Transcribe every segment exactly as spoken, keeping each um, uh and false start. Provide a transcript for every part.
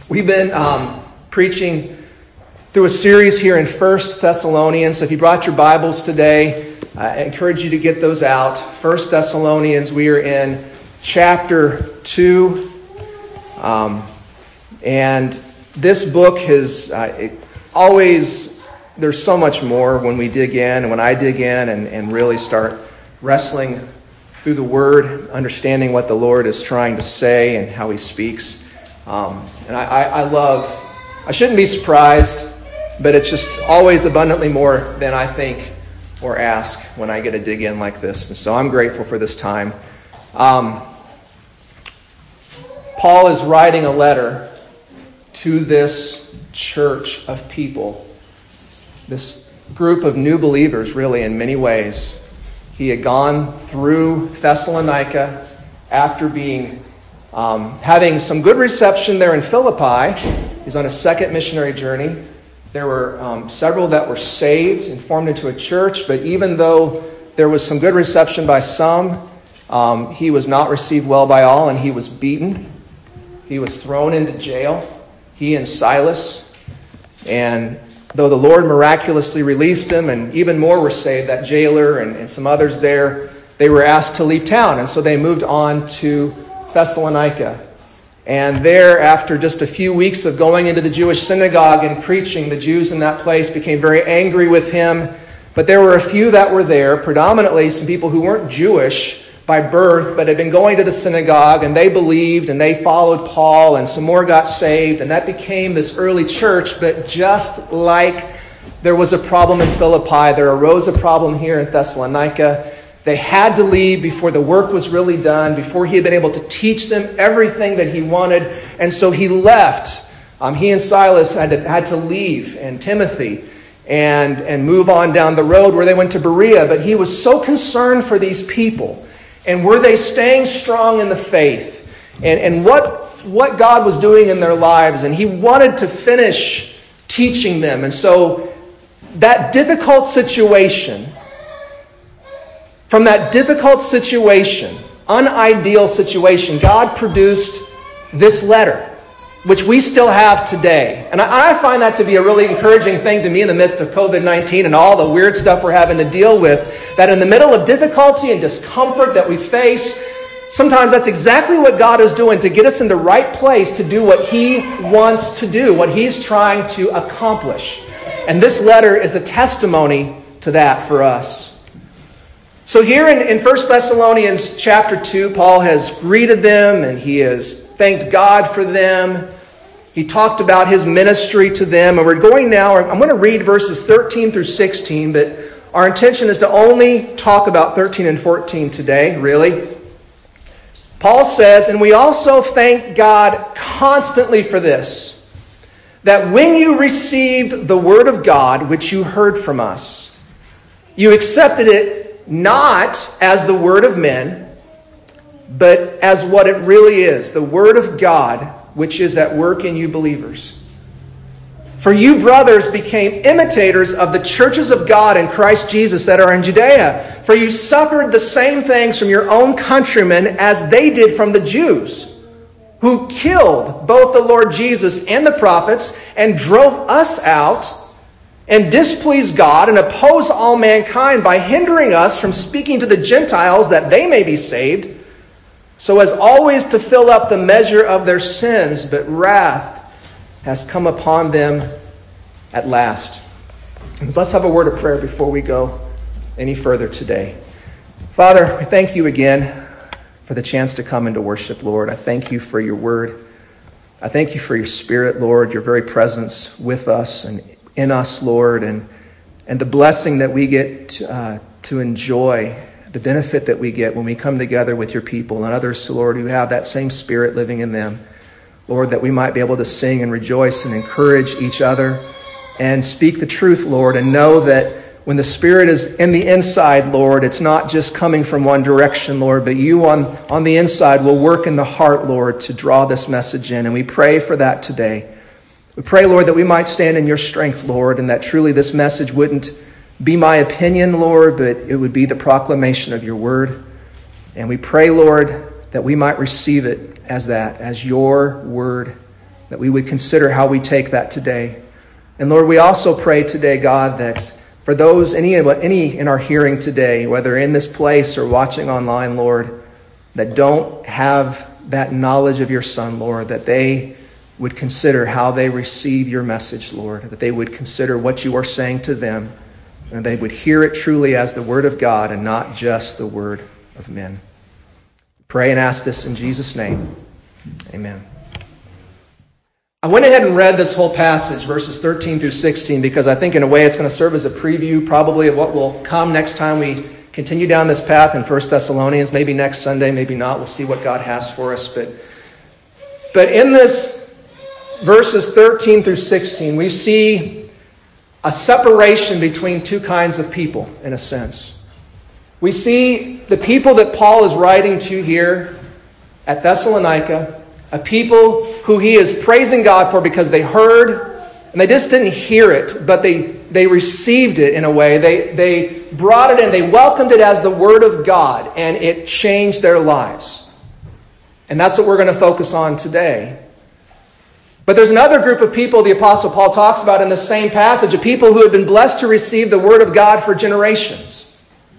We've been um, preaching through a series here in First Thessalonians. So if you brought your Bibles today, I encourage you to get those out. First Thessalonians, we are in chapter two. Um, and this book has uh, it always, there's so much more when we dig in, and when I dig in and, and really start wrestling through the Word, understanding what the Lord is trying to say and how He speaks. Um, and I, I, I love, I shouldn't be surprised, but it's just always abundantly more than I think or ask when I get to dig in like this. And so I'm grateful for this time. Um, Paul is writing a letter to this church of people, this group of new believers, really, in many ways. He had gone through Thessalonica after being Um, having some good reception there in Philippi. He's on a second missionary journey. There were um, several that were saved and formed into a church, but even though there was some good reception by some, um, he was not received well by all, and he was beaten. He was thrown into jail, he and Silas. And though the Lord miraculously released him, and even more were saved, that jailer and, and some others there, they were asked to leave town, and so they moved on to Thessalonica. And there, after just a few weeks of going into the Jewish synagogue and preaching, the Jews in that place became very angry with him. But there were a few that were there, predominantly some people who weren't Jewish by birth, but had been going to the synagogue, and they believed and they followed Paul, and some more got saved, and that became this early church. But just like there was a problem in Philippi, there arose a problem here in Thessalonica. They had to leave before the work was really done, before he had been able to teach them everything that he wanted. And so he left. Um, he and Silas had to, had to leave, and Timothy, and, and move on down the road where they went to Berea. But he was so concerned for these people. And were they staying strong in the faith? And, and what, what God was doing in their lives. And he wanted to finish teaching them. And so that difficult situation... From that difficult situation, unideal situation, God produced this letter, which we still have today. And I, I find that to be a really encouraging thing to me in the midst of covid nineteen and all the weird stuff we're having to deal with, that in the middle of difficulty and discomfort that we face, sometimes that's exactly what God is doing to get us in the right place to do what He wants to do, what He's trying to accomplish. And this letter is a testimony to that for us. So here in, in First Thessalonians chapter two, Paul has greeted them and he has thanked God for them. He talked about his ministry to them. And we're going now, I'm going to read verses thirteen through sixteen, but our intention is to only talk about thirteen and fourteen today, really. Paul says, "And we also thank God constantly for this, that when you received the word of God, which you heard from us, you accepted it not as the word of men, but as what it really is, the word of God, which is at work in you believers. For you, brothers, became imitators of the churches of God in Christ Jesus that are in Judea. For you suffered the same things from your own countrymen as they did from the Jews, who killed both the Lord Jesus and the prophets and drove us out and displease God and oppose all mankind by hindering us from speaking to the Gentiles that they may be saved, so as always to fill up the measure of their sins, but wrath has come upon them at last." Let's have a word of prayer before we go any further today. Father, we thank you again for the chance to come and to worship, Lord. I thank you for your word. I thank you for your Spirit, Lord, your very presence with us and in us, Lord, and and the blessing that we get to, uh, to enjoy, the benefit that we get when we come together with your people and others, Lord, who have that same Spirit living in them. Lord, that we might be able to sing and rejoice and encourage each other and speak the truth, Lord, and know that when the Spirit is in the inside, Lord, it's not just coming from one direction, Lord, but you on, on the inside will work in the heart, Lord, to draw this message in. And we pray for that today. We pray, Lord, that we might stand in your strength, Lord, and that truly this message wouldn't be my opinion, Lord, but it would be the proclamation of your word. And we pray, Lord, that we might receive it as that, as your word that we would consider how we take that today. And Lord, we also pray today, God, that for those, any, any in our hearing today, whether in this place or watching online, Lord, that don't have that knowledge of your Son, Lord, that they would consider how they receive your message, Lord, that they would consider what you are saying to them, and they would hear it truly as the word of God and not just the word of men. Pray and ask this in Jesus' name. Amen. I went ahead and read this whole passage, verses thirteen through sixteen, because I think in a way it's going to serve as a preview probably of what will come next time we continue down this path in First Thessalonians. Maybe next Sunday, maybe not. We'll see what God has for us. But, but in this verses thirteen through sixteen, we see a separation between two kinds of people, in a sense. We see the people that Paul is writing to here at Thessalonica, a people who he is praising God for because they heard, and they just didn't hear it, but they, they received it in a way. They, they brought it in, they welcomed it as the Word of God, and it changed their lives. And that's what we're going to focus on today. But there's another group of people the Apostle Paul talks about in the same passage, of people who have been blessed to receive the Word of God for generations.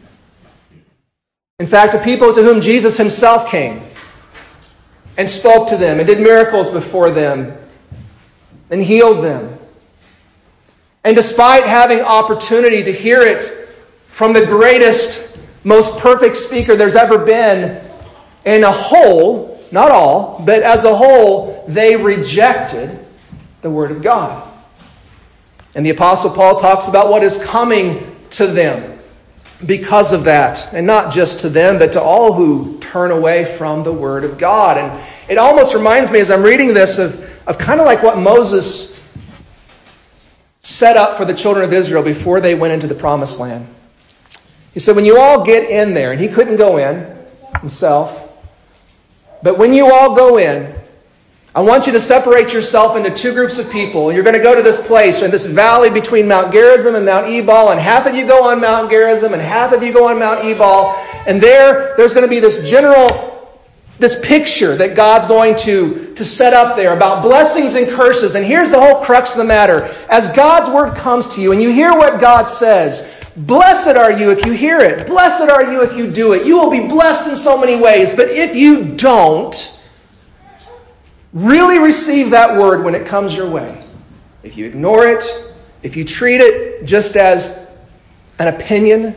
In fact, a people to whom Jesus himself came and spoke to them and did miracles before them and healed them. And despite having opportunity to hear it from the greatest, most perfect speaker there's ever been, in a whole, not all, but as a whole, they rejected the Word of God. And the Apostle Paul talks about what is coming to them because of that. And not just to them, but to all who turn away from the Word of God. And it almost reminds me, as I'm reading this, of, of kind of like what Moses set up for the children of Israel before they went into the Promised Land. He said, when you all get in there, and he couldn't go in himself, but when you all go in, I want you to separate yourself into two groups of people. You're going to go to this place, in this valley between Mount Gerizim and Mount Ebal, and half of you go on Mount Gerizim, and half of you go on Mount Ebal. And there, there's going to be this general, this picture that God's going to, to set up there about blessings and curses. And here's the whole crux of the matter. As God's Word comes to you, and you hear what God says, blessed are you if you hear it. Blessed are you if you do it. You will be blessed in so many ways. But if you don't really receive that word when it comes your way, if you ignore it, if you treat it just as an opinion,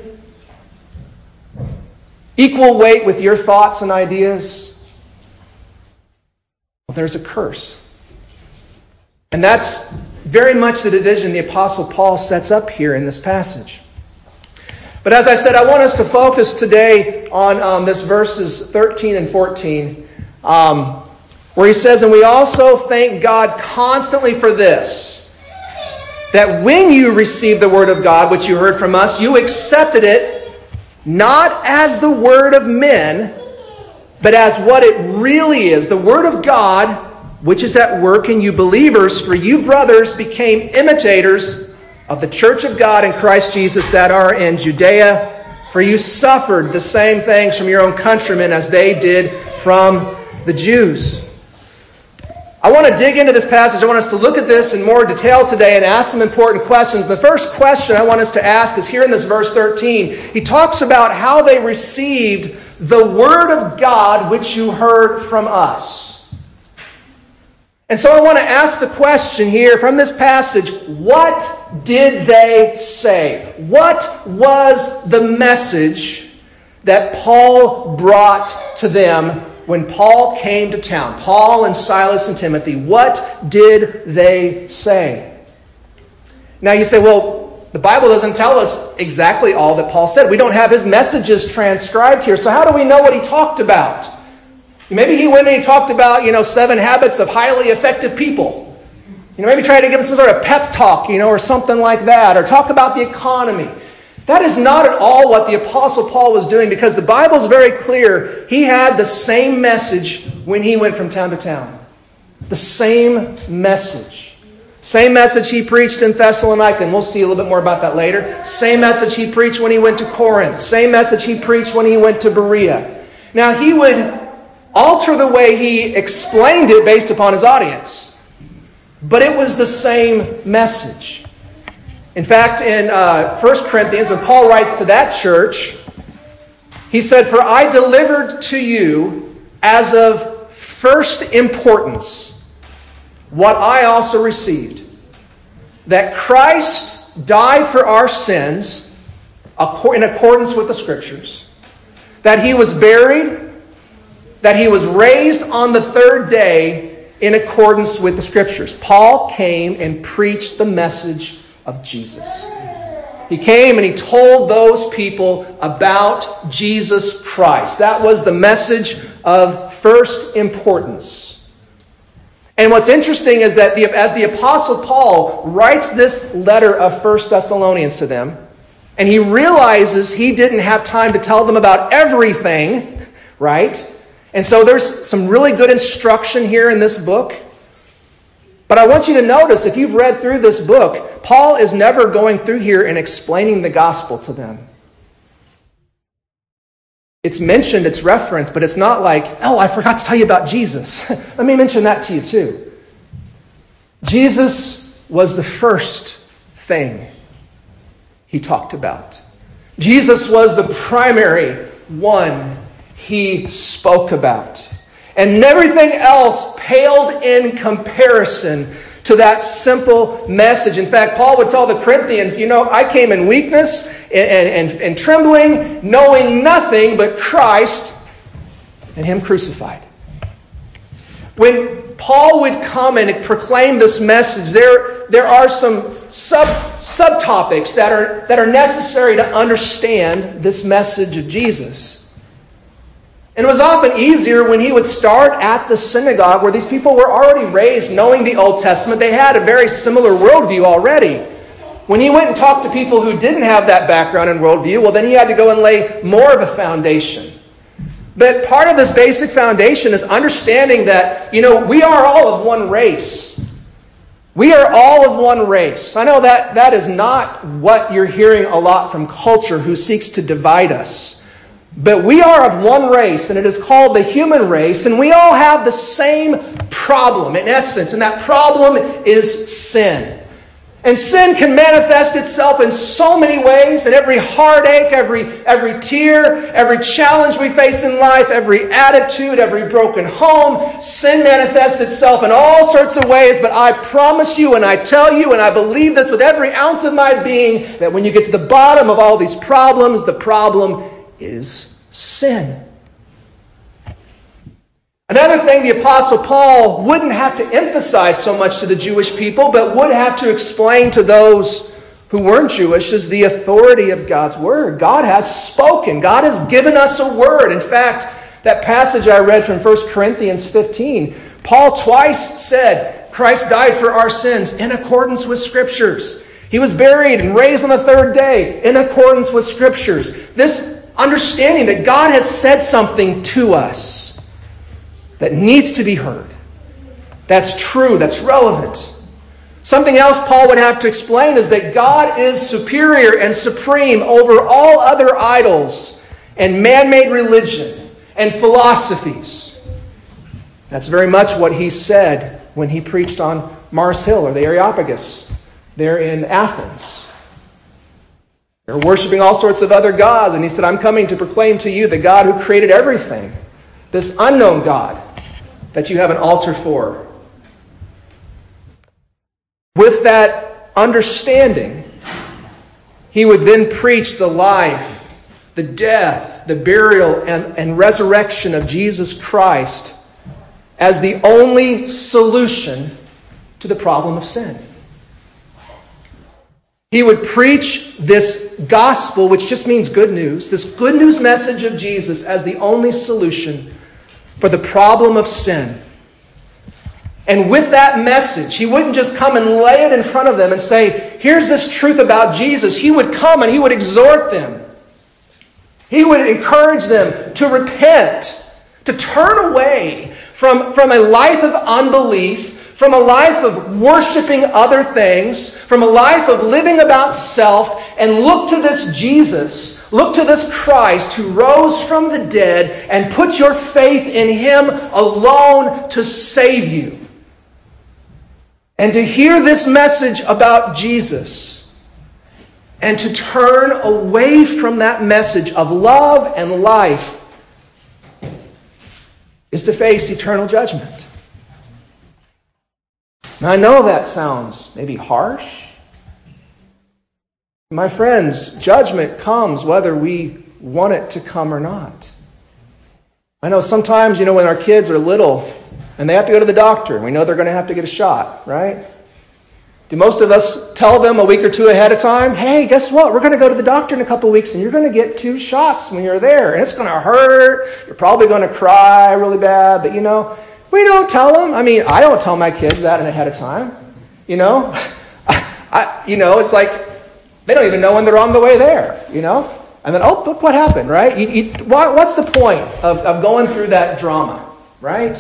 equal weight with your thoughts and ideas, well, there's a curse. And that's very much the division the Apostle Paul sets up here in this passage. But as I said, I want us to focus today on um, this verses thirteen and fourteen, um, where he says, and we also thank God constantly for this, that when you received the Word of God, which you heard from us, you accepted it not as the word of men, but as what it really is, the Word of God, which is at work in you believers. For you, brothers, became imitators of the church of God in Christ Jesus that are in Judea. For you suffered the same things from your own countrymen as they did from the Jews. I want to dig into this passage. I want us to look at this in more detail today and ask some important questions. The first question I want us to ask is here in this verse thirteen. He talks about how they received the Word of God which you heard from us. And so I want to ask the question here from this passage, what did they say? What was the message that Paul brought to them when Paul came to town? Paul and Silas and Timothy, what did they say? Now you say, well, the Bible doesn't tell us exactly all that Paul said. We don't have his messages transcribed here. So how do we know what he talked about? Maybe he went and he talked about, you know, seven habits of highly effective people. You know, maybe try to give us some sort of pep talk, you know, or something like that. Or talk about the economy. That is not at all what the Apostle Paul was doing, because the Bible is very clear. He had the same message when he went from town to town. The same message. Same message he preached in Thessalonica, and we'll see a little bit more about that later. Same message he preached when he went to Corinth. Same message he preached when he went to Berea. Now he would alter the way he explained it based upon his audience. but it was the same message. In fact, in uh, First Corinthians, when Paul writes to that church, he said, "For I delivered to you as of first importance what I also received, that Christ died for our sins in accordance with the Scriptures, that He was buried, that He was raised on the third day in accordance with the Scriptures." Paul came and preached the message of Jesus. He came and he told those people about Jesus Christ. That was the message of first importance. And what's interesting is that the, as the Apostle Paul writes this letter of First Thessalonians to them, and he realizes he didn't have time to tell them about everything, right? And so there's some really good instruction here in this book. But I want you to notice, if you've read through this book, Paul is never going through here and explaining the gospel to them. It's mentioned, it's referenced, but it's not like, "Oh, I forgot to tell you about Jesus." Let me mention that to you too. Jesus was the first thing he talked about. Jesus was the primary one he spoke about. And everything else paled in comparison to that simple message. In fact, Paul would tell the Corinthians, you know, I came in weakness and, and, and trembling, knowing nothing but Christ and Him crucified. When Paul would come and proclaim this message, there, there are some sub subtopics that are, that are necessary to understand this message of Jesus. And it was often easier when he would start at the synagogue where these people were already raised knowing the Old Testament. They had a very similar worldview already. When he went and talked to people who didn't have that background and worldview, well, then he had to go and lay more of a foundation. But part of this basic foundation is understanding that, you know, we are all of one race. We are all of one race. I know that that is not what you're hearing a lot from culture who seeks to divide us. But we are of one race, and it is called the human race, and we all have the same problem, in essence, and that problem is sin. And sin can manifest itself in so many ways, and every heartache, every, every tear, every challenge we face in life, every attitude, every broken home, sin manifests itself in all sorts of ways, but I promise you, and I tell you, and I believe this with every ounce of my being, that when you get to the bottom of all these problems, the problem is sin. Another thing the Apostle Paul wouldn't have to emphasize so much to the Jewish people, but would have to explain to those who weren't Jewish, is the authority of God's Word. God has spoken. God has given us a Word. In fact, that passage I read from First Corinthians fifteen, Paul twice said, Christ died for our sins in accordance with Scriptures. He was buried and raised on the third day in accordance with Scriptures. This understanding that God has said something to us that needs to be heard. That's true. That's relevant. Something else Paul would have to explain is that God is superior and supreme over all other idols and man-made religion and philosophies. That's very much what he said when he preached on Mars Hill or the Areopagus there in Athens. They're worshiping all sorts of other gods. And he said, I'm coming to proclaim to you the God who created everything. This unknown God that you have an altar for. With that understanding, he would then preach the life, the death, the burial, and, and resurrection of Jesus Christ as the only solution to the problem of sin. He would preach this gospel, which just means good news, this good news message of Jesus as the only solution for the problem of sin. And with that message, he wouldn't just come and lay it in front of them and say, here's this truth about Jesus. He would come and he would exhort them. He would encourage them to repent, to turn away from, from a life of unbelief, from a life of worshiping other things, from a life of living about self, and look to this Jesus, look to this Christ who rose from the dead, and put your faith in Him alone to save you. and to hear this message about Jesus and to turn away from that message of love and life is to face eternal judgment. Now, I know that sounds maybe harsh. My friends, judgment comes whether we want it to come or not. I know sometimes, you know, when our kids are little and they have to go to the doctor, and we know they're going to have to get a shot, right? Do most of us tell them a week or two ahead of time, hey, guess what? We're going to go to the doctor in a couple of weeks and you're going to get two shots when you're there. And it's going to hurt. You're probably going to cry really bad. But, you know, we don't tell them. I mean, I don't tell my kids that ahead of time. You know, I, I, you know, it's like they don't even know when they're on the way there, you know. And then, oh, look what happened, right? You, you, what's the point of, of going through that drama, right?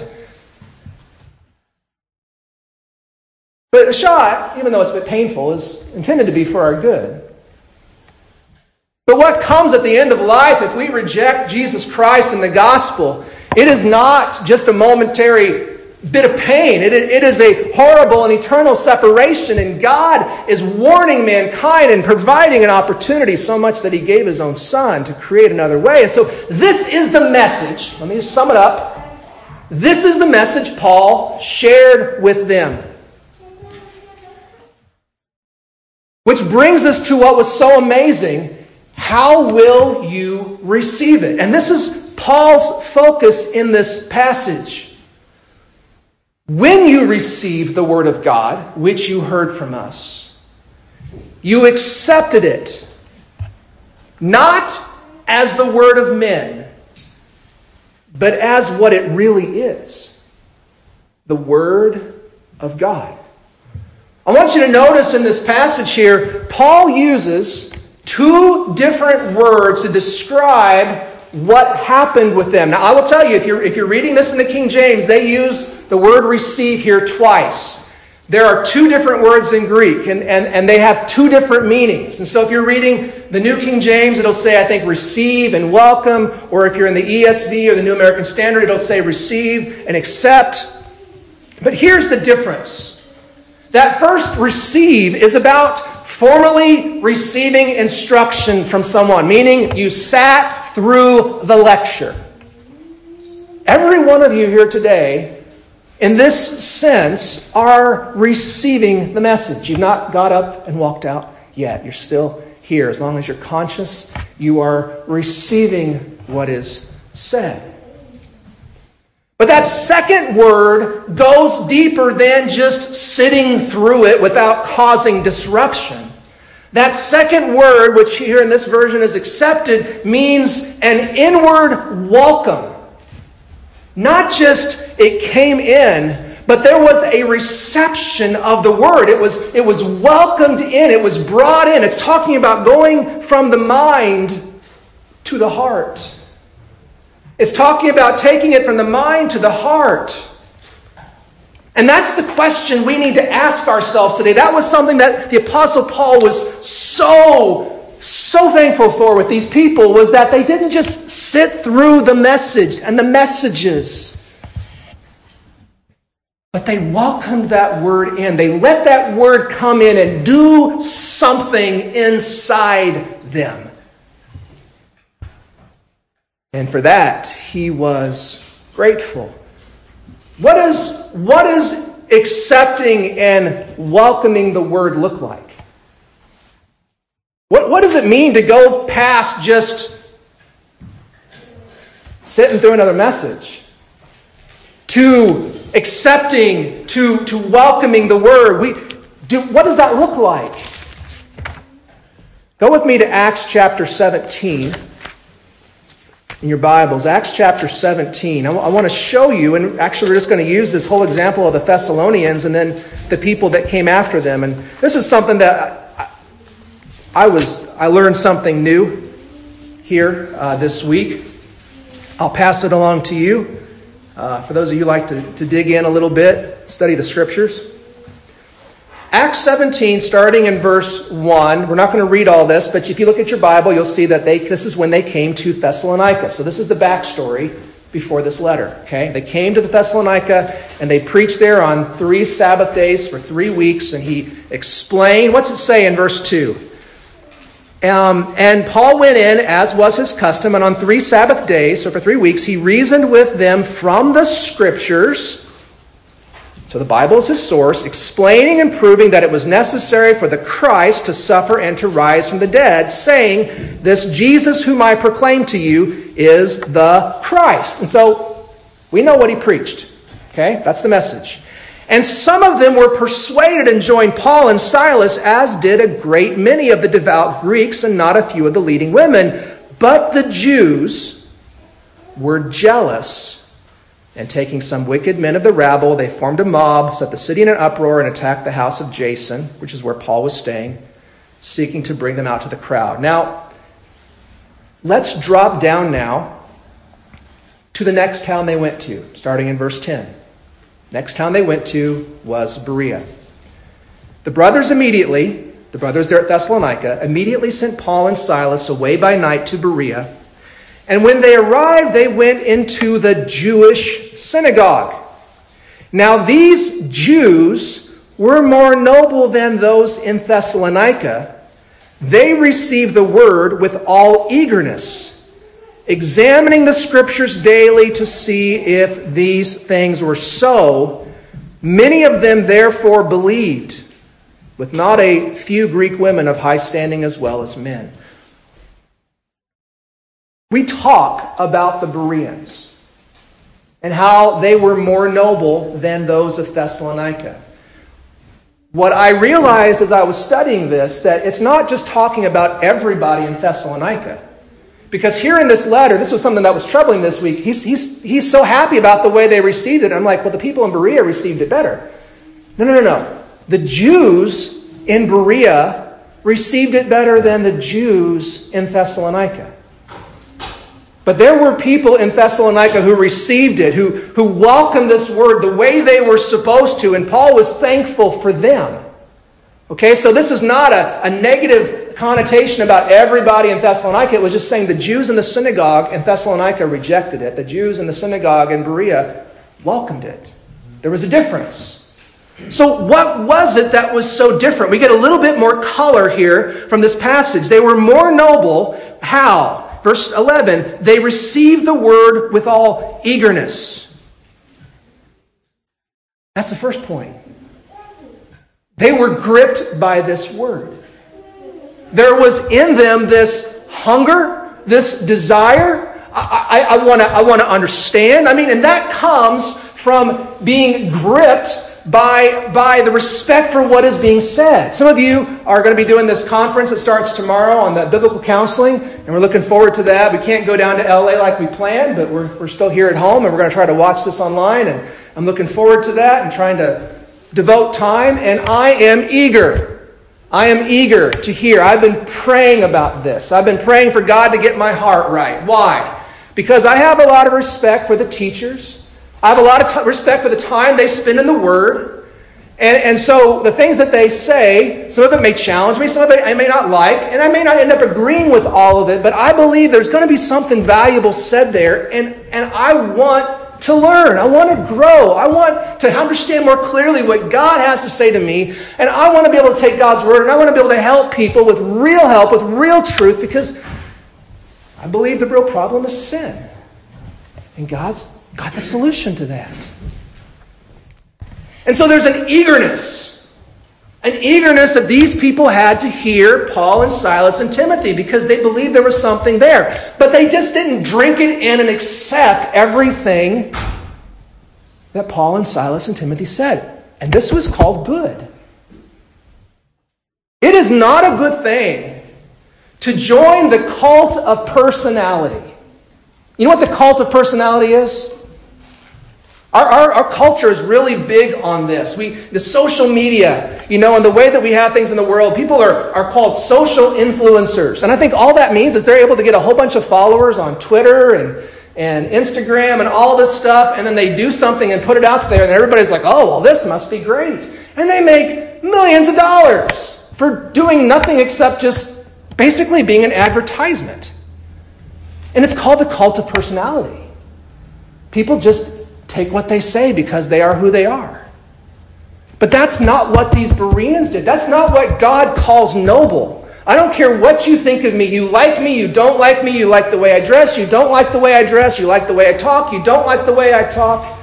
But a shot, even though it's a bit painful, is intended to be for our good. But what comes at the end of life if we reject Jesus Christ and the gospel, it is not just a momentary bit of pain. It, it is a horrible and eternal separation. And God is warning mankind and providing an opportunity so much that He gave His own Son to create another way. And so this is the message. Let me just sum it up. This is the message Paul shared with them. Which brings us to what was so amazing. How will you receive it? And this is Paul's focus in this passage. When you received the Word of God, which you heard from us, you accepted it, not as the word of men, but as what it really is, the Word of God. I want you to notice in this passage here, Paul uses two different words to describe what happened with them. Now, I will tell you, if you're, if you're reading this in the King James, they use the word receive here twice. There are two different words in Greek, and, and, and they have two different meanings. And so if you're reading the New King James, it'll say, I think, receive and welcome. Or if you're in the E S V or the New American Standard, it'll say receive and accept. But here's the difference. That first receive is about formally receiving instruction from someone, meaning you sat through the lecture. Every one of you here today, in this sense, are receiving the message. You've not got up and walked out yet. You're still here. As long as you're conscious, you are receiving what is said. But that second word goes deeper than just sitting through it without causing disruption. That second word, which here in this version is accepted, means an inward welcome. Not just it came in, but there was a reception of the word. It was, it was welcomed in. It was brought in. It's talking about going from the mind to the heart. It's talking about taking it from the mind to the heart. And that's the question we need to ask ourselves today. That was something that the Apostle Paul was so, so thankful for with these people, was that they didn't just sit through the message and the messages, but they welcomed that word in. They let that word come in and do something inside them. And for that, he was grateful. What is, what is accepting and welcoming the word look like? What, what does it mean to go past just sitting through another message? To accepting, to, to welcoming the word. We do. What does that look like? Go with me to Acts chapter seventeen. In your Bibles, Acts chapter seventeen. I, w- I want to show you, and actually we're just going to use this whole example of the Thessalonians and then the people that came after them. And this is something that I, I was, I learned something new here uh, this week. I'll pass it along to you. Uh, for those of you who like to, to dig in a little bit, study the Scriptures. Acts seventeen, starting in verse one. We're not going to read all this, but if you look at your Bible, you'll see that they this is when they came to Thessalonica. So this is the backstory before this letter. Okay, they came to the Thessalonica and they preached there on three Sabbath days for three weeks, and he explained. What's it say in verse two? Um, and Paul went in, as was his custom, and on three Sabbath days, so for three weeks, he reasoned with them from the Scriptures. So the Bible is his source, explaining and proving that it was necessary for the Christ to suffer and to rise from the dead, saying, this Jesus whom I proclaim to you is the Christ. And so we know what he preached. Okay, that's the message. And some of them were persuaded and joined Paul and Silas, as did a great many of the devout Greeks and not a few of the leading women. But the Jews were jealous, and taking some wicked men of the rabble, they formed a mob, set the city in an uproar, and attacked the house of Jason, which is where Paul was staying, seeking to bring them out to the crowd. Now, let's drop down now to the next town they went to, starting in verse ten. Next town they went to was Berea. The brothers immediately, the brothers there at Thessalonica, immediately sent Paul and Silas away by night to Berea. And when they arrived, they went into the Jewish synagogue. Now these Jews were more noble than those in Thessalonica. They received the word with all eagerness, examining the Scriptures daily to see if these things were so. Many of them therefore believed, with not a few Greek women of high standing as well as men. We talk about the Bereans and how they were more noble than those of Thessalonica. What I realized as I was studying this, that it's not just talking about everybody in Thessalonica. Because here in this letter, this was something that was troubling this week. He's, he's, he's so happy about the way they received it. I'm like, well, the people in Berea received it better. No, no, no, no. The Jews in Berea received it better than the Jews in Thessalonica. But there were people in Thessalonica who received it, who, who welcomed this word the way they were supposed to, and Paul was thankful for them. Okay, so this is not a, a negative connotation about everybody in Thessalonica. It was just saying the Jews in the synagogue in Thessalonica rejected it. The Jews in the synagogue in Berea welcomed it. There was a difference. So what was it that was so different? We get a little bit more color here from this passage. They were more noble. How? Verse eleven, they received the word with all eagerness. That's the first point. They were gripped by this word. There was in them this hunger, this desire. I, I, I want to I want to understand. I mean, and that comes from being gripped by, by the respect for what is being said. Some of you are going to be doing this conference that starts tomorrow on the biblical counseling, and we're looking forward to that. We can't go down to L A like we planned, but we're, we're still here at home, and we're going to try to watch this online, and I'm looking forward to that and trying to devote time, and I am eager. I am eager to hear. I've been praying about this. I've been praying for God to get my heart right. Why? Because I have a lot of respect for the teachers. I have a lot of t- respect for the time they spend in the Word. And, and so the things that they say, some of it may challenge me, some of it I may not like, and I may not end up agreeing with all of it, but I believe there's going to be something valuable said there, and, and I want to learn. I want to grow. I want to understand more clearly what God has to say to me, and I want to be able to take God's Word, and I want to be able to help people with real help, with real truth, because I believe the real problem is sin. And God's got the solution to that. And so there's an eagerness. An eagerness that these people had to hear Paul and Silas and Timothy because they believed there was something there. But they just didn't drink it in and accept everything that Paul and Silas and Timothy said. And this was called good. It is not a good thing to join the cult of personality. You know what the cult of personality is? Our, our, our culture is really big on this. We, the social media, you know, and the way that we have things in the world, people are, are called social influencers. And I think all that means is they're able to get a whole bunch of followers on Twitter and, and Instagram and all this stuff, and then they do something and put it out there, and everybody's like, oh, well, this must be great. And they make millions of dollars for doing nothing except just basically being an advertisement. And it's called the cult of personality. People just take what they say because they are who they are. But that's not what these Bereans did. That's not what God calls noble. I don't care what you think of me. You like me, you don't like me, you like the way I dress, you don't like the way I dress, you like the way I talk, you don't like the way I talk.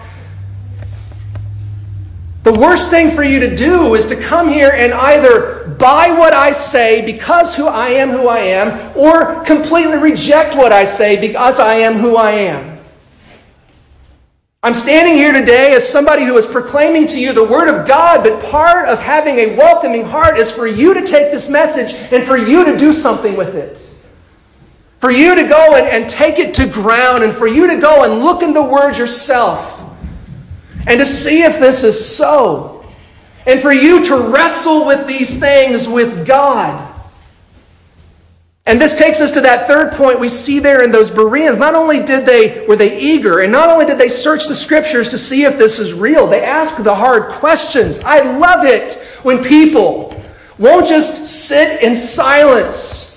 The worst thing for you to do is to come here and either buy what I say because who I am who I am, or completely reject what I say because I am who I am. I'm standing here today as somebody who is proclaiming to you the Word of God, but part of having a welcoming heart is for you to take this message and for you to do something with it. For you to go and, and take it to ground, and for you to go and look in the Word yourself and to see if this is so. And for you to wrestle with these things with God. And this takes us to that third point we see there in those Bereans. Not only did they were they eager, and not only did they search the Scriptures to see if this is real, they asked the hard questions. I love it when people won't just sit in silence,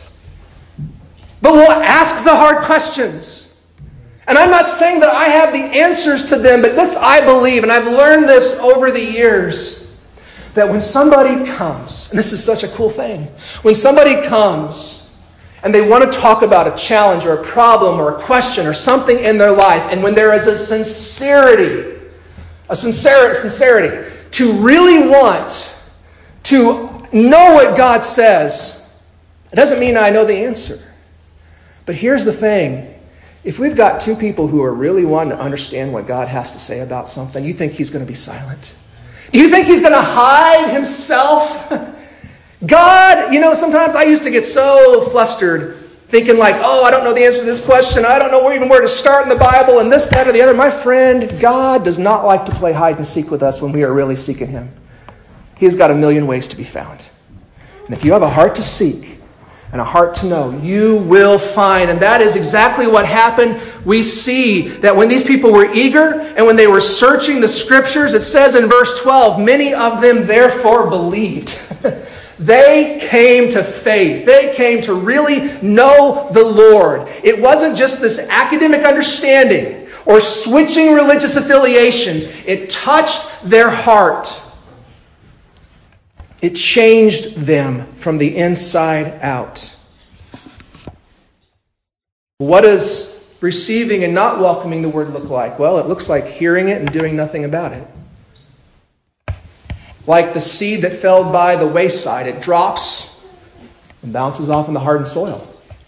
but will ask the hard questions. And I'm not saying that I have the answers to them, but this I believe, and I've learned this over the years, that when somebody comes, and this is such a cool thing, when somebody comes and they want to talk about a challenge or a problem or a question or something in their life, and when there is a sincerity, a sincere, sincerity to really want to know what God says, it doesn't mean I know the answer. But here's the thing. If we've got two people who are really wanting to understand what God has to say about something, you think He's going to be silent? Do you think He's going to hide Himself? God, you know, sometimes I used to get so flustered thinking like, oh, I don't know the answer to this question. I don't know even where to start in the Bible and this, that, or the other. My friend, God does not like to play hide and seek with us when we are really seeking Him. He's got a million ways to be found. And if you have a heart to seek, and a heart to know, you will find. And that is exactly what happened. We see that when these people were eager and when they were searching the Scriptures, it says in verse twelve, many of them therefore believed. They came to faith. They came to really know the Lord. It wasn't just this academic understanding or switching religious affiliations. It touched their heart. It changed them from the inside out. What does receiving and not welcoming the Word look like? Well, it looks like hearing it and doing nothing about it. Like the seed that fell by the wayside, it drops and bounces off in the hardened soil.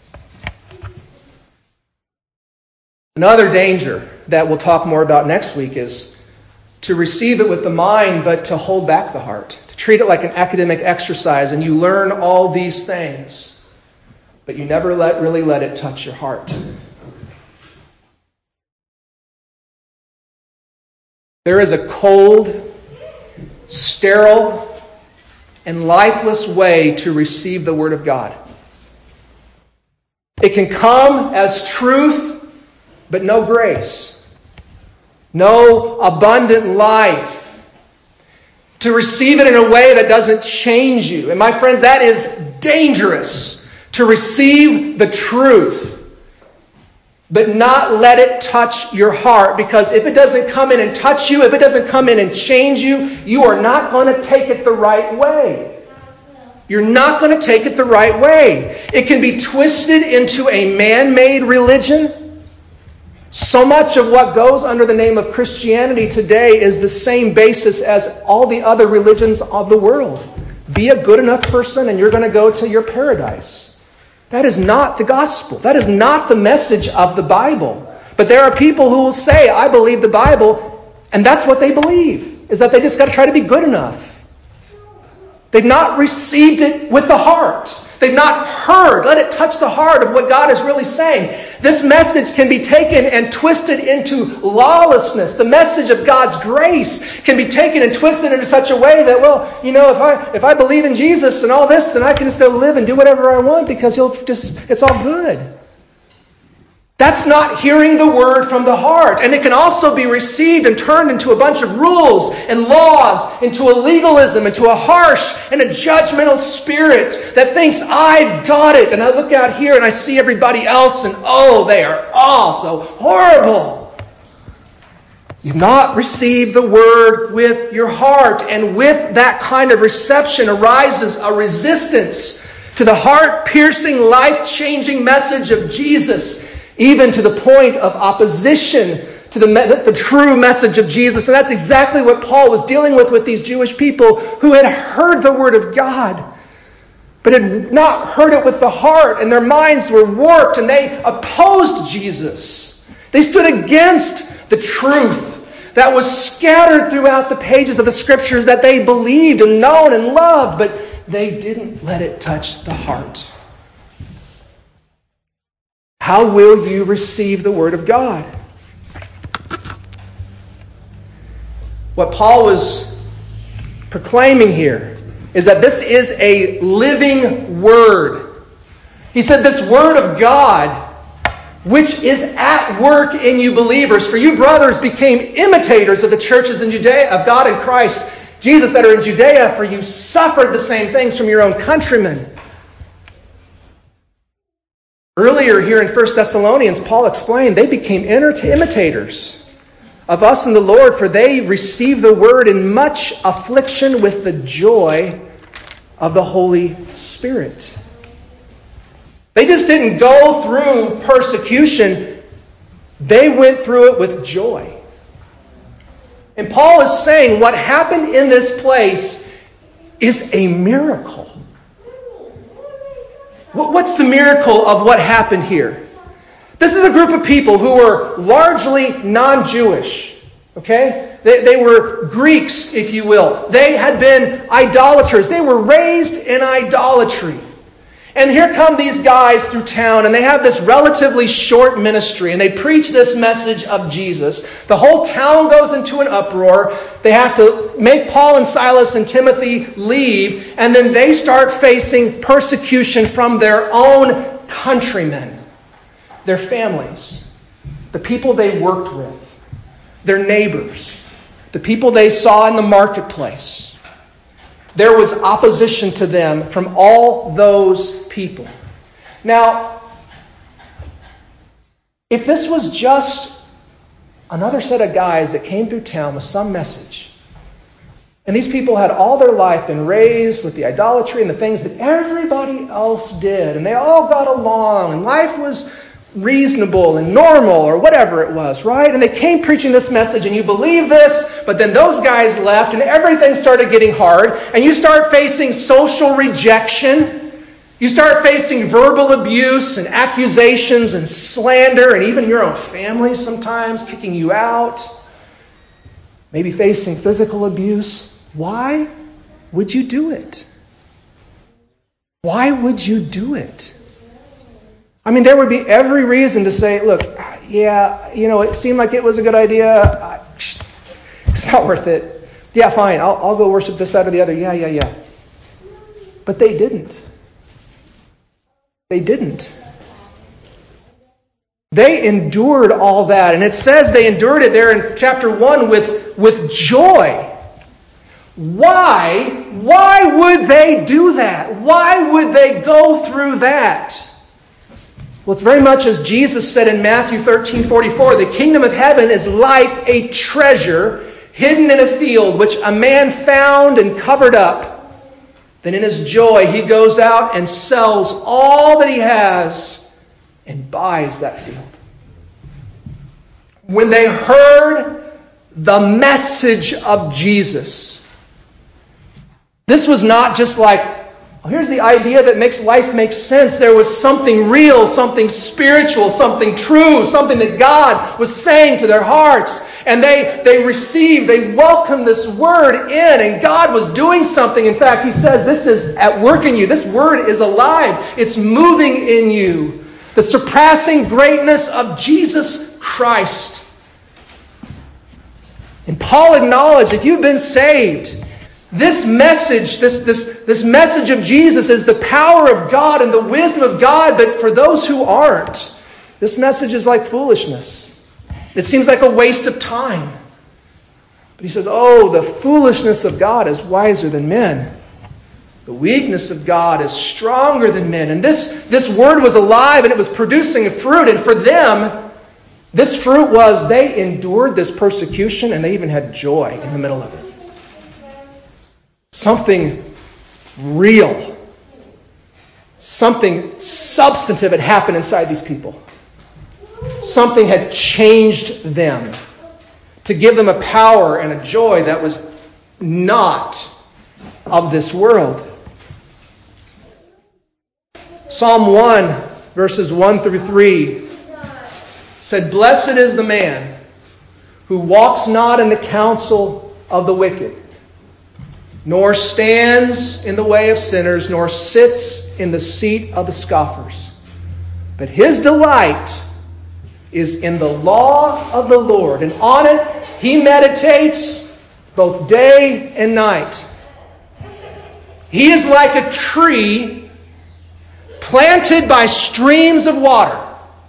Another danger that we'll talk more about next week is to receive it with the mind, but to hold back the heart. Treat it like an academic exercise, and you learn all these things, but you never let really let it touch your heart. There is a cold, sterile, and lifeless way to receive the Word of God. It can come as truth, but no grace. No abundant life. To receive it in a way that doesn't change you. And my friends, that is dangerous. To receive the truth, but not let it touch your heart. Because if it doesn't come in and touch you, if it doesn't come in and change you, you are not going to take it the right way. You're not going to take it the right way. It can be twisted into a man-made religion. So much of what goes under the name of Christianity today is the same basis as all the other religions of the world. Be a good enough person and you're going to go to your paradise. That is not the gospel. That is not the message of the Bible. But there are people who will say, I believe the Bible, and that's what they believe, is that they just got to try to be good enough. They've not received it with the heart. They've not heard. Let it touch the heart of what God is really saying. This message can be taken and twisted into lawlessness. The message of God's grace can be taken and twisted into such a way that, well, you know, if I if I believe in Jesus and all this, then I can just go live and do whatever I want because He'll just it's all good. That's not hearing the Word from the heart. And it can also be received and turned into a bunch of rules and laws, into a legalism, into a harsh and a judgmental spirit that thinks, I've got it. And I look out here and I see everybody else and, oh, they are all so horrible. You've not received the word with your heart. And with that kind of reception arises a resistance to the heart-piercing, life-changing message of Jesus, even to the point of opposition to the, the true message of Jesus. And that's exactly what Paul was dealing with with these Jewish people who had heard the word of God, but had not heard it with the heart, and their minds were warped, and they opposed Jesus. They stood against the truth that was scattered throughout the pages of the Scriptures that they believed and known and loved, but they didn't let it touch the heart. How will you receive the Word of God? What Paul was proclaiming here is that this is a living Word. He said this Word of God, which is at work in you believers. For you brothers became imitators of the churches in Judea, of God in Christ Jesus that are in Judea, for you suffered the same things from your own countrymen. Earlier here in First Thessalonians, Paul explained they became imitators of us in the Lord, for they received the word in much affliction with the joy of the Holy Spirit. They just didn't go through persecution. They went through it with joy. And Paul is saying what happened in this place is a miracle. What's the miracle of what happened here? This is a group of people who were largely non-Jewish. Okay? They, they were Greeks, if you will. They had been idolaters. They were raised in idolatry. And here come these guys through town, and they have this relatively short ministry, and they preach this message of Jesus. The whole town goes into an uproar. They have to make Paul and Silas and Timothy leave, and then they start facing persecution from their own countrymen, their families, the people they worked with, their neighbors, the people they saw in the marketplace. There was opposition to them from all those people. Now, if this was just another set of guys that came through town with some message, and these people had all their life been raised with the idolatry and the things that everybody else did, and they all got along, and life was reasonable and normal or whatever it was, right? And they came preaching this message, and you believe this, but then those guys left and everything started getting hard, and you start facing social rejection. You start facing verbal abuse and accusations and slander, and even your own family sometimes kicking you out. Maybe facing physical abuse. Why would you do it? Why would you do it? I mean, there would be every reason to say, look, yeah, you know, it seemed like it was a good idea. It's not worth it. Yeah, fine, I'll, I'll go worship this, that, or the other. Yeah, yeah, yeah. But they didn't. They didn't. They endured all that. And it says they endured it there in chapter one with, with joy. Why? Why would they do that? Why would they go through that? Well, it's very much as Jesus said in Matthew thirteen forty-four, the kingdom of heaven is like a treasure hidden in a field, which a man found and covered up. Then in his joy, he goes out and sells all that he has and buys that field. When they heard the message of Jesus, this was not just like, here's the idea that makes life make sense. There was something real, something spiritual, something true, something that God was saying to their hearts. And they, they received, they welcomed this word in, and God was doing something. In fact, He says this is at work in you. This word is alive. It's moving in you. The surpassing greatness of Jesus Christ. And Paul acknowledged, if you've been saved, This message, this, this, this message of Jesus is the power of God and the wisdom of God, but for those who aren't, this message is like foolishness. It seems like a waste of time. But he says, oh, the foolishness of God is wiser than men. The weakness of God is stronger than men. And this, this word was alive and it was producing fruit, and for them, This fruit was they endured this persecution and they even had joy in the middle of it. Something real, something substantive had happened inside these people. Something had changed them to give them a power and a joy that was not of this world. Psalm one, verses one through three said, "Blessed is the man who walks not in the counsel of the wicked, nor stands in the way of sinners, nor sits in the seat of the scoffers. But his delight is in the law of the Lord, and on it he meditates both day and night. He is like a tree planted by streams of water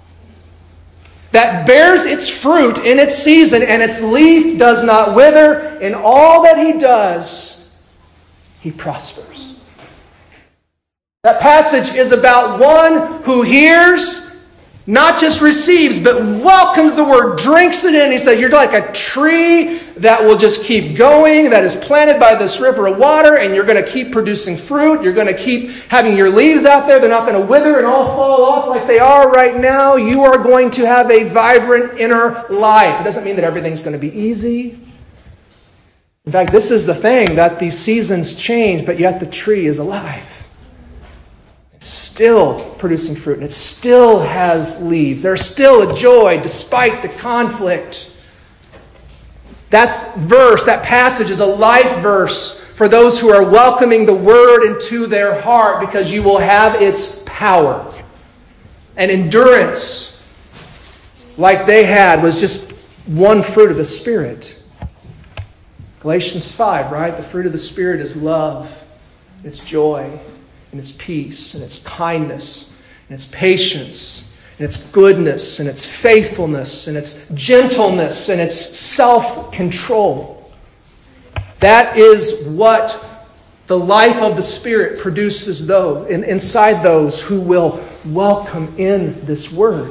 that bears its fruit in its season, and its leaf does not wither. In all that he does, he prospers." That passage is about one who hears, not just receives, but welcomes the word, drinks it in. He said, you're like a tree that will just keep going, that is planted by this river of water, and you're going to keep producing fruit. You're going to keep having your leaves out there. They're not going to wither and all fall off like they are right now. You are going to have a vibrant inner life. It doesn't mean that everything's going to be easy. In fact, this is the thing, that these seasons change, but yet the tree is alive. It's still producing fruit, and it still has leaves. There's still a joy despite the conflict. That verse, that passage is a life verse for those who are welcoming the Word into their heart, because you will have its power. And endurance, like they had, was just one fruit of the Spirit. Galatians five, right? The fruit of the Spirit is love, it's joy, and its peace, and its kindness, and its patience, and its goodness, and its faithfulness, and its gentleness, and its self-control. That is what the life of the Spirit produces though in, inside those who will welcome in this Word.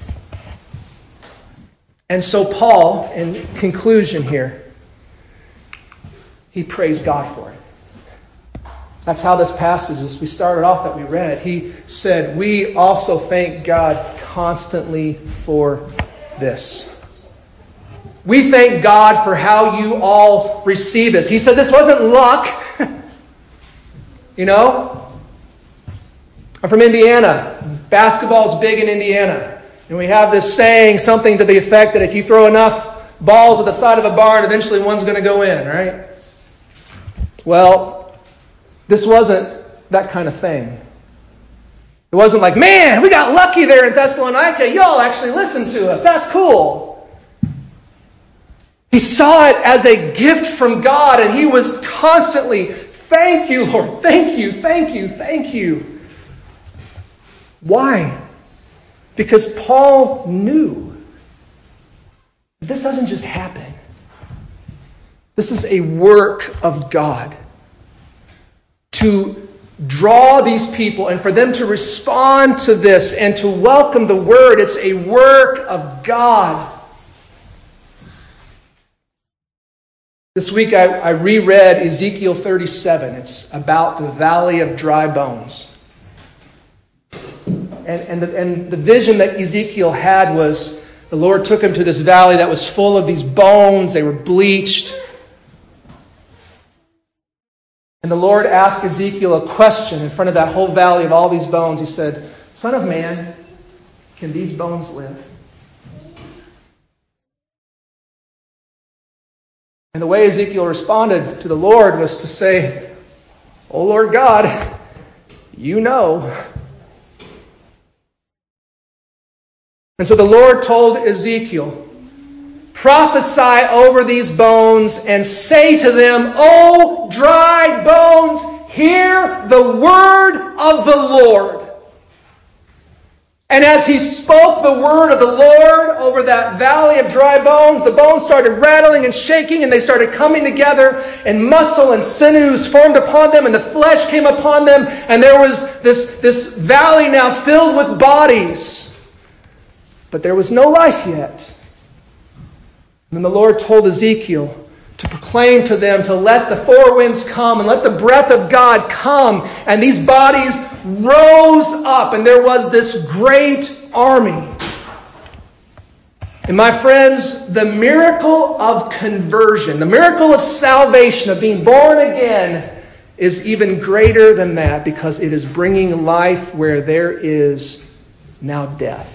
And so Paul, in conclusion here, he praised God for it. That's how this passage, as we started off that we read, he said, we also thank God constantly for this. We thank God for how you all receive this. He said this wasn't luck. You know? I'm from Indiana. Basketball's big in Indiana. And we have this saying, something to the effect that if you throw enough balls at the side of a barn, eventually one's going to go in, right? Well, this wasn't that kind of thing. It wasn't like, man, we got lucky there in Thessalonica. Y'all actually listened to us. That's cool. He saw it as a gift from God, and he was constantly, thank you, Lord. Thank you, thank you, thank you. Why? Because Paul knew this doesn't just happen. This is a work of God. To draw these people and for them to respond to this and to welcome the Word. It's a work of God. This week I, I reread Ezekiel thirty-seven. It's about the valley of dry bones. And, and, the, and the vision that Ezekiel had was the Lord took him to this valley that was full of these bones. They were bleached. And the Lord asked Ezekiel a question in front of that whole valley of all these bones. He said, Son of man, can these bones live? And the way Ezekiel responded to the Lord was to say, Oh Lord God, you know. And so the Lord told Ezekiel, prophesy over these bones and say to them, O dry bones, hear the word of the Lord. And as he spoke the word of the Lord over that valley of dry bones, the bones started rattling and shaking, and they started coming together, and muscle and sinews formed upon them, and the flesh came upon them, and there was this, this valley now filled with bodies. but there was no life yet. And then the Lord told Ezekiel to proclaim to them to let the four winds come and let the breath of God come. And these bodies rose up, and there was this great army. And my friends, the miracle of conversion, the miracle of salvation, of being born again, is even greater than that, because it is bringing life where there is now death.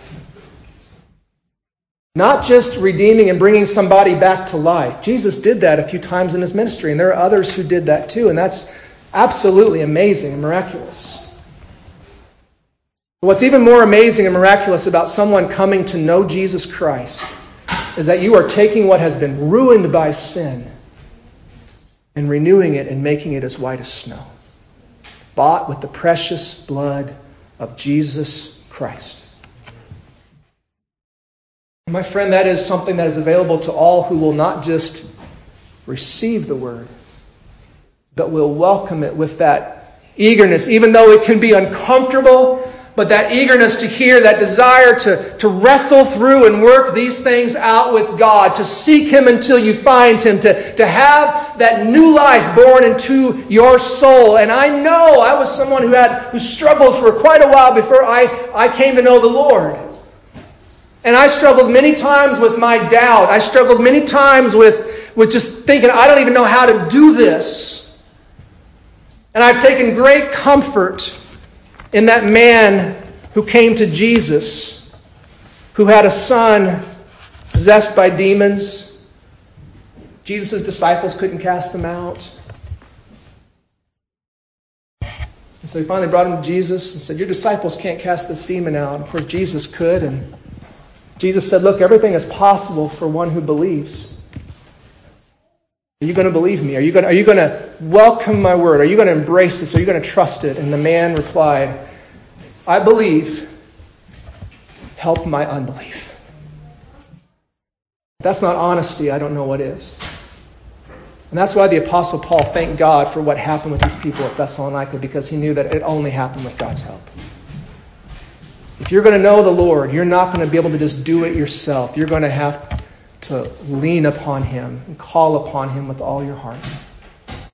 Not just redeeming and bringing somebody back to life. Jesus did that a few times in his ministry, and there are others who did that too, and that's absolutely amazing and miraculous. What's even more amazing and miraculous about someone coming to know Jesus Christ is that you are taking what has been ruined by sin and renewing it and making it as white as snow. Bought with the precious blood of Jesus Christ. My friend, that is something that is available to all who will not just receive the word, but will welcome it with that eagerness, even though it can be uncomfortable. But that eagerness to hear, that desire to, to wrestle through and work these things out with God, to seek Him until you find Him, to, to have that new life born into your soul. And I know I was someone who had who struggled for quite a while before I, I came to know the Lord. And I struggled many times with my doubt. I struggled many times with, with just thinking, I don't even know how to do this. And I've taken great comfort in that man who came to Jesus, who had a son possessed by demons. Jesus' disciples couldn't cast them out. And so he finally brought him to Jesus and said, your disciples can't cast this demon out. And of course, Jesus could. And Jesus said, look, everything is possible for one who believes. Are you going to believe me? Are you going to, are you going to welcome my word? Are you going to embrace this? Are you going to trust it? And the man replied, I believe. Help my unbelief. If that's not honesty, I don't know what is. And that's why the Apostle Paul thanked God for what happened with these people at Thessalonica, because he knew that it only happened with God's help. If you're going to know the Lord, you're not going to be able to just do it yourself. You're going to have to lean upon Him and call upon Him with all your heart.